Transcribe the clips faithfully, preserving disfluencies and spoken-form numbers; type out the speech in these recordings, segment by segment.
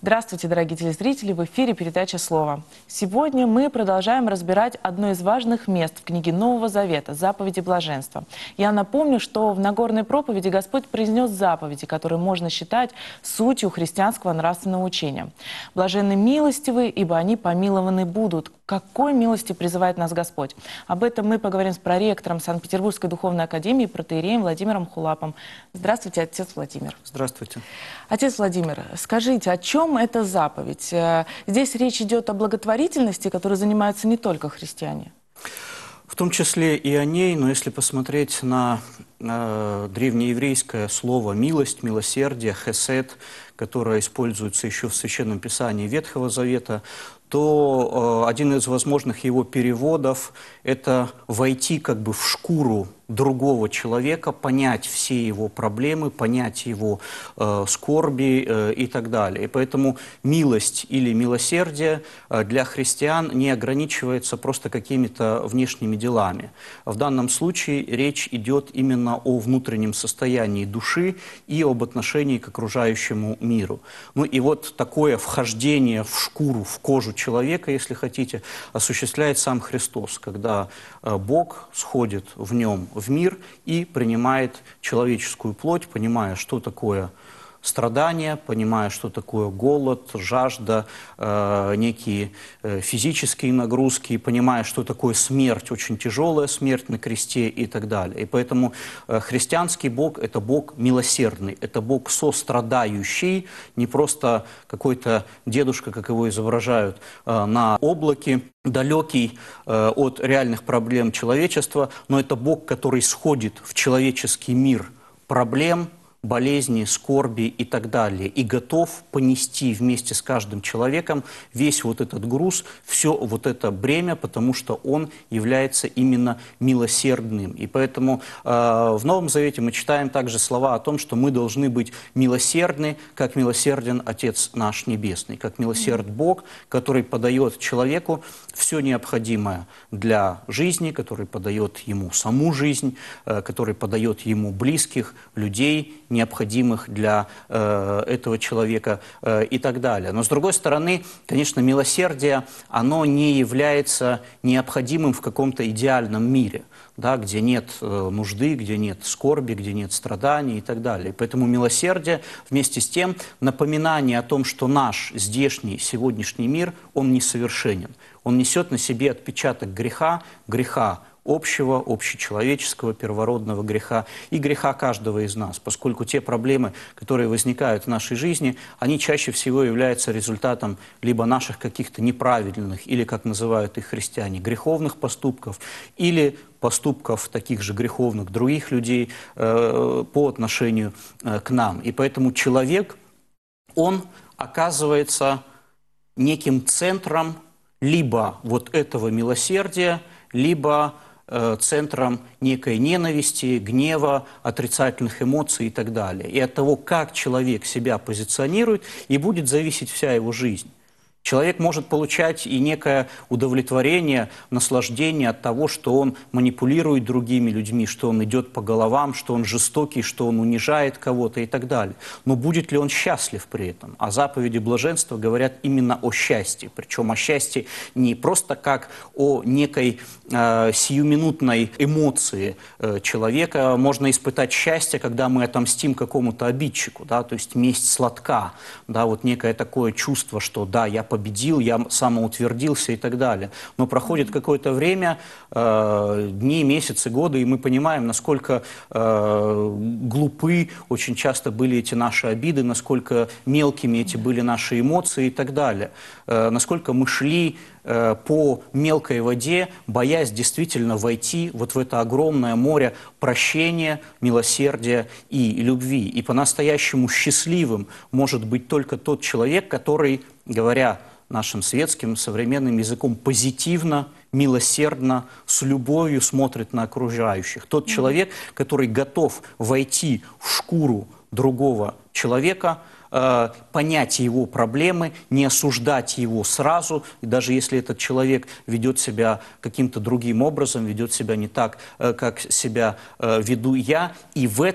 Здравствуйте, дорогие телезрители! В эфире передача «Слово». Сегодня мы продолжаем разбирать одно из важных мест в книге Нового Завета – заповеди блаженства. Я напомню, что в Нагорной проповеди Господь произнес заповеди, которые можно считать сутью христианского нравственного учения. «Блаженны милостивые, ибо они помилованы будут». К какой милости призывает нас Господь? Об этом мы поговорим с проректором Санкт-Петербургской духовной академии, протоиереем Владимиром Хулапом. Здравствуйте, отец Владимир. Здравствуйте. Отец Владимир, скажите, о чем эта заповедь? Здесь речь идет о благотворительности, которой занимаются не только христиане. В том числе и о ней, но если посмотреть на э, древнееврейское слово «милость», «милосердие», «хесед», которое используется еще в Священном Писании Ветхого Завета, то э, один из возможных его переводов – это войти как бы в шкуру другого человека, понять все его проблемы, понять его э, скорби э, и так далее. И поэтому милость или милосердие э, для христиан не ограничивается просто какими-то внешними делами. В данном случае речь идет именно о внутреннем состоянии души и об отношении к окружающему миру. Ну и вот такое вхождение в шкуру, в кожу человека, если хотите, осуществляет сам Христос, когда э, Бог сходит в нем в мир и принимает человеческую плоть, понимая, что такое страдания, понимая, что такое голод, жажда, э, некие э, физические нагрузки, понимая, что такое смерть, очень тяжелая смерть на кресте и так далее. И поэтому э, христианский Бог – это Бог милосердный, это Бог сострадающий, не просто какой-то дедушка, как его изображают э, на облаке, далекий э, от реальных проблем человечества, но это Бог, который сходит в человеческий мир проблем, болезни, скорби и так далее, и готов понести вместе с каждым человеком весь вот этот груз, все вот это бремя, потому что он является именно милосердным. И поэтому э, в Новом Завете мы читаем также слова о том, что мы должны быть милосердны, как милосерден Отец наш Небесный, как милосерд Бог, который подает человеку все необходимое для жизни, который подает ему саму жизнь, э, который подает ему близких, людей, необходимых для э, этого человека э, и так далее. Но, с другой стороны, конечно, милосердие, оно не является необходимым в каком-то идеальном мире, да, где нет э, нужды, где нет скорби, где нет страданий и так далее. Поэтому милосердие вместе с тем напоминание о том, что наш здешний сегодняшний мир, он несовершенен. Он несет на себе отпечаток греха, греха общего, общечеловеческого, первородного греха и греха каждого из нас, поскольку те проблемы, которые возникают в нашей жизни, они чаще всего являются результатом либо наших каких-то неправильных, или, как называют их христиане, греховных поступков, или поступков таких же греховных других людей э, по отношению э, к нам. И поэтому человек, он оказывается неким центром либо вот этого милосердия, либо центром некой ненависти, гнева, отрицательных эмоций и так далее. И от того, как человек себя позиционирует, и будет зависеть вся его жизнь. Человек может получать и некое удовлетворение, наслаждение от того, что он манипулирует другими людьми, что он идет по головам, что он жестокий, что он унижает кого-то и так далее. Но будет ли он счастлив при этом? А заповеди блаженства говорят именно о счастье. Причем о счастье не просто как о некой э, сиюминутной эмоции э, человека. Можно испытать счастье, когда мы отомстим какому-то обидчику, да, то есть месть сладка, да, вот некое такое чувство, что да, я победил, я самоутвердился и так далее. Но проходит какое-то время, э, дни, месяцы, годы, и мы понимаем, насколько э, глупы очень часто были эти наши обиды, насколько мелкими эти были наши эмоции и так далее. Э, насколько мы шли э, по мелкой воде, боясь действительно войти вот в это огромное море прощения, милосердия и любви. И по-настоящему счастливым может быть только тот человек, который, говоря нашим светским, современным языком, позитивно, милосердно, с любовью смотрит на окружающих. Тот человек, который готов войти в шкуру другого человека, э, понять его проблемы, не осуждать его сразу, и даже если этот человек ведет себя каким-то другим образом, ведет себя не так, э, как себя э, веду я, и в этом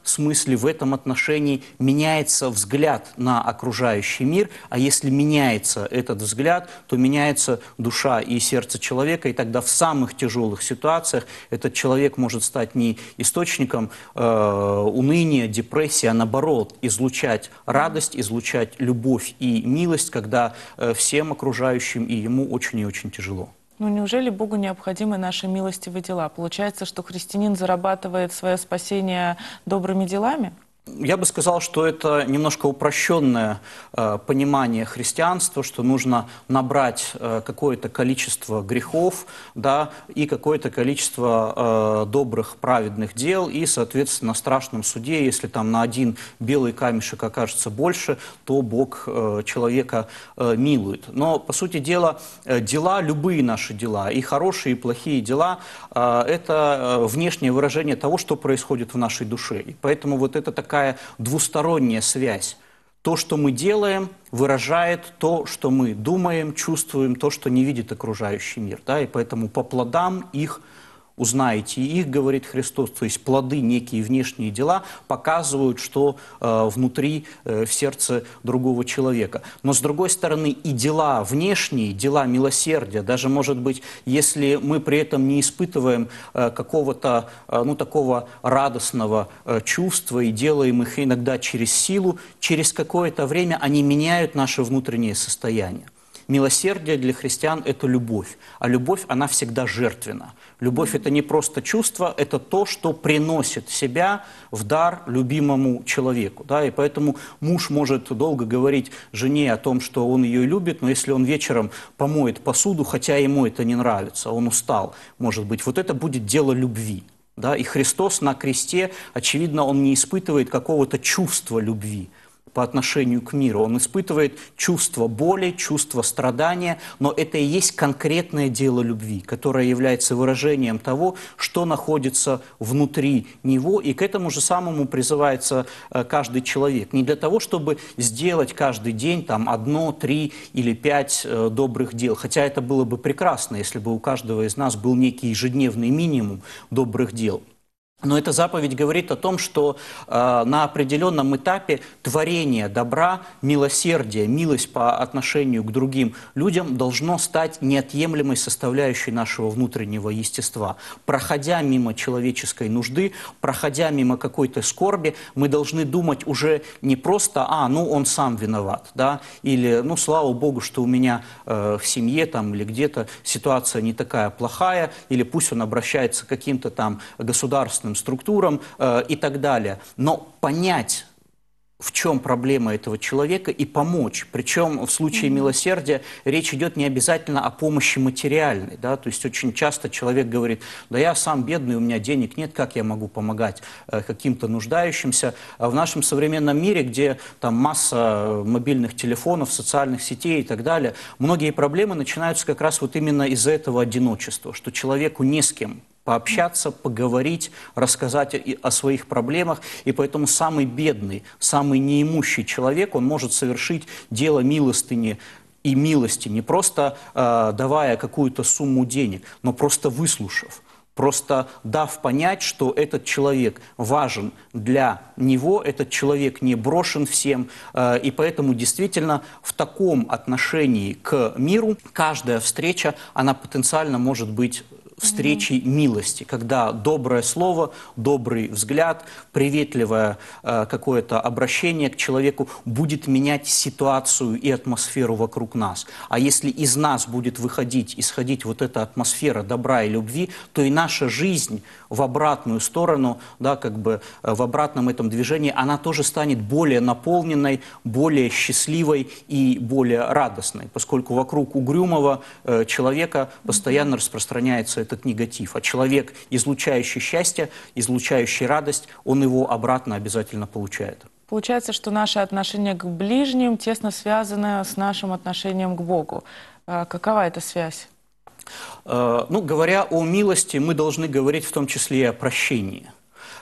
смысле, в этом отношении меняется взгляд на окружающий мир, а если меняется этот взгляд, то меняется душа и сердце человека, и тогда в самых тяжелых ситуациях этот человек может стать не источником э, уныния, депрессии, а наоборот, излучать радость, излучать любовь и милость, когда э, всем окружающим и ему очень и очень тяжело. Ну, неужели Богу необходимы наши милостивые дела? Получается, что христианин зарабатывает свое спасение добрыми делами? Я бы сказал, что это немножко упрощенное э, понимание христианства, что нужно набрать э, какое-то количество грехов, да, и какое-то количество э, добрых, праведных дел, и, соответственно, на страшном суде, если там на один белый камешек окажется больше, то Бог э, человека э, милует. Но, по сути дела, э, дела, любые наши дела, и хорошие, и плохие дела, э, это э, внешнее выражение того, что происходит в нашей душе. И поэтому вот это такая такая двусторонняя связь. То, что мы делаем, выражает то, что мы думаем, чувствуем, то, что не видит окружающий мир. Да? И поэтому по плодам их узнаете их, говорит Христос. То есть плоды, некие внешние дела, показывают, что э, внутри, э, в сердце другого человека. Но с другой стороны, и дела внешние, дела милосердия, даже, может быть, если мы при этом не испытываем э, какого-то, э, ну, такого радостного э, чувства и делаем их иногда через силу, через какое-то время они меняют наше внутреннее состояние. Милосердие для христиан – это любовь, а любовь, она всегда жертвенна. Любовь – это не просто чувство, это то, что приносит себя в дар любимому человеку. Да? И поэтому муж может долго говорить жене о том, что он ее любит, но если он вечером помоет посуду, хотя ему это не нравится, он устал, может быть, вот это будет дело любви. Да? И Христос на кресте, очевидно, он не испытывает какого-то чувства любви по отношению к миру. Он испытывает чувство боли, чувство страдания, но это и есть конкретное дело любви, которое является выражением того, что находится внутри него, и к этому же самому призывается каждый человек. Не для того, чтобы сделать каждый день там одно, три или пять добрых дел, хотя это было бы прекрасно, если бы у каждого из нас был некий ежедневный минимум добрых дел. Но эта заповедь говорит о том, что э, на определенном этапе творение добра, милосердие, милость по отношению к другим людям должно стать неотъемлемой составляющей нашего внутреннего естества. Проходя мимо человеческой нужды, проходя мимо какой-то скорби, мы должны думать уже не просто «а, ну он сам виноват», да, или «ну слава Богу, что у меня э, в семье там, или где-то ситуация не такая плохая», или пусть он обращается к каким-то там государственным структурам э, и так далее. Но понять, в чем проблема этого человека, и помочь. Причем в случае mm-hmm. милосердия речь идет не обязательно о помощи материальной. Да? То есть очень часто человек говорит, да я сам бедный, у меня денег нет, как я могу помогать э, каким-то нуждающимся. А в нашем современном мире, где там масса мобильных телефонов, социальных сетей и так далее, многие проблемы начинаются как раз вот именно из-за этого одиночества, что человеку не с кем пообщаться, поговорить, рассказать о, о своих проблемах. И поэтому самый бедный, самый неимущий человек, он может совершить дело милостыни и милости, не просто э, давая какую-то сумму денег, но просто выслушав. Просто дав понять, что этот человек важен для него, этот человек не брошен всем, э, и поэтому действительно в таком отношении к миру каждая встреча, она потенциально может быть встречи mm-hmm. милости, когда доброе слово, добрый взгляд, приветливое э, какое-то обращение к человеку будет менять ситуацию и атмосферу вокруг нас. А если из нас будет выходить, исходить вот эта атмосфера добра и любви, то и наша жизнь в обратную сторону, да, как бы э, в обратном этом движении, она тоже станет более наполненной, более счастливой и более радостной, поскольку вокруг угрюмого э, человека постоянно mm-hmm. распространяется этот негатив. А человек, излучающий счастье, излучающий радость, он его обратно обязательно получает. Получается, что наше отношение к ближним тесно связано с нашим отношением к Богу. А какова эта связь? Ну, говоря о милости, мы должны говорить в том числе и о прощении.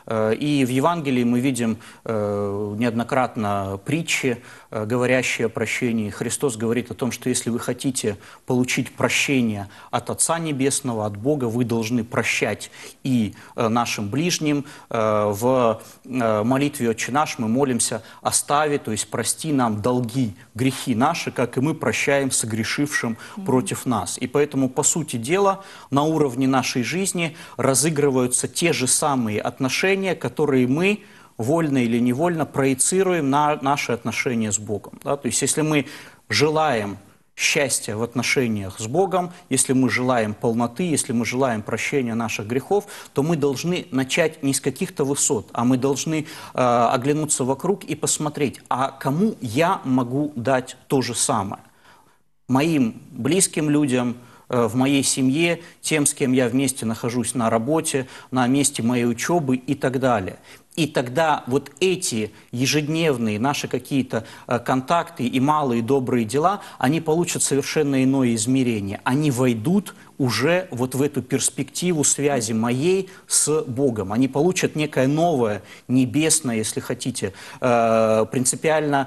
И в Евангелии мы видим неоднократно притчи, говорящие о прощении. Христос говорит о том, что если вы хотите получить прощение от Отца Небесного, от Бога, вы должны прощать и нашим ближним. В молитве «Отче наш» мы молимся «Остави», то есть прости нам долги, грехи наши, как и мы прощаем согрешившим mm-hmm. против нас. И поэтому, по сути дела, на уровне нашей жизни разыгрываются те же самые отношения, которые мы вольно или невольно проецируем на наши отношения с Богом. Да? То есть если мы желаем счастья в отношениях с Богом, если мы желаем полноты, если мы желаем прощения наших грехов, то мы должны начать не с каких-то высот, а мы должны э, оглянуться вокруг и посмотреть, а кому я могу дать то же самое. Моим близким людям, в моей семье, тем, с кем я вместе нахожусь на работе, на месте моей учебы и так далее. И тогда вот эти ежедневные наши какие-то контакты и малые добрые дела, они получат совершенно иное измерение. Они войдут уже вот в эту перспективу связи моей с Богом. Они получат некое новое, небесное, если хотите, принципиально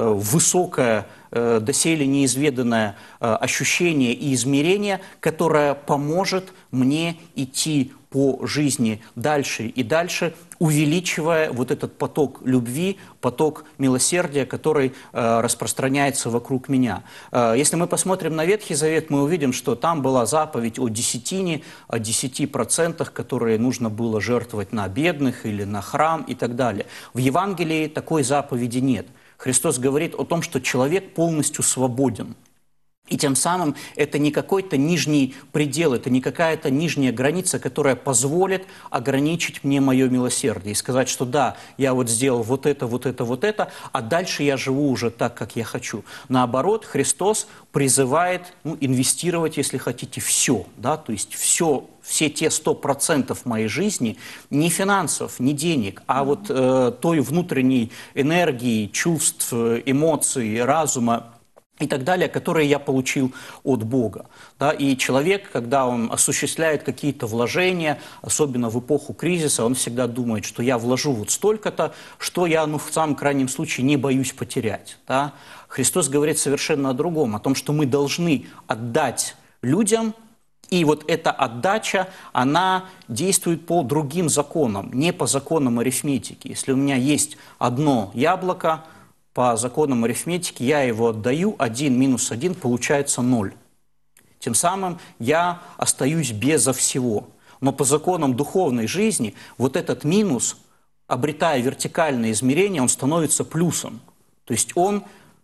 высокое, доселе неизведанное ощущение и измерение, которое поможет мне идти по жизни дальше и дальше, увеличивая вот этот поток любви, поток милосердия, который э, распространяется вокруг меня. Э, если мы посмотрим на Ветхий Завет, мы увидим, что там была заповедь о десятине, о десяти процентах, которые нужно было жертвовать на бедных или на храм и так далее. В Евангелии такой заповеди нет. Христос говорит о том, что человек полностью свободен. И тем самым это не какой-то нижний предел, это не какая-то нижняя граница, которая позволит ограничить мне мое милосердие и сказать, что да, я вот сделал вот это, вот это, вот это, а дальше я живу уже так, как я хочу. Наоборот, Христос призывает ну, инвестировать, если хотите, все, да, то есть все, все те сто процентов моей жизни, не финансов, не денег, а вот э, той внутренней энергии, чувств, эмоций, разума, и так далее, которые я получил от Бога. Да? И человек, когда он осуществляет какие-то вложения, особенно в эпоху кризиса, он всегда думает, что я вложу вот столько-то, что я, ну, в самом крайнем случае, не боюсь потерять. Да? Христос говорит совершенно о другом, о том, что мы должны отдать людям, и вот эта отдача, она действует по другим законам, не по законам арифметики. Если у меня есть одно яблоко, по законам арифметики я его отдаю, один минус один получается ноль. Тем самым я остаюсь безо всего. Но по законам духовной жизни вот этот минус, обретая вертикальное измерение, он становится плюсом. То есть он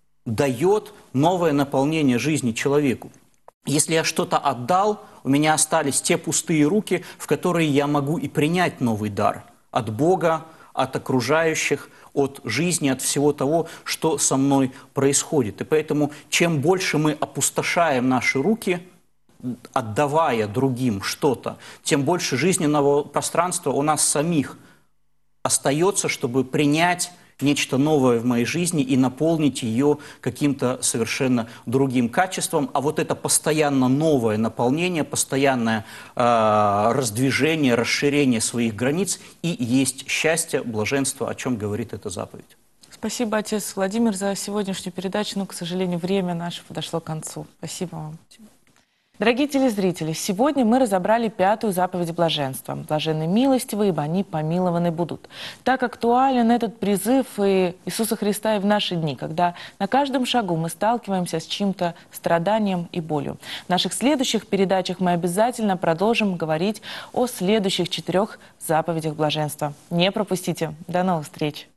дает новое наполнение жизни человеку. Если я что-то отдал, у меня остались те пустые руки, в которые я могу и принять новый дар от Бога, от окружающих, от жизни, от всего того, что со мной происходит. И поэтому, чем больше мы опустошаем наши руки, отдавая другим что-то, тем больше жизненного пространства у нас самих остается, чтобы принять нечто новое в моей жизни и наполнить ее каким-то совершенно другим качеством. А вот это постоянно новое наполнение, постоянное э, раздвижение, расширение своих границ и есть счастье, блаженство, о чем говорит эта заповедь. Спасибо, отец Владимир, за сегодняшнюю передачу. Но, к сожалению, время наше подошло к концу. Спасибо вам. Дорогие телезрители, сегодня мы разобрали пятую заповедь блаженства. Блаженны милостивы, ибо они помилованы будут. Так актуален этот призыв и Иисуса Христа и в наши дни, когда на каждом шагу мы сталкиваемся с чьим-то страданием и болью. В наших следующих передачах мы обязательно продолжим говорить о следующих четырех заповедях блаженства. Не пропустите. До новых встреч!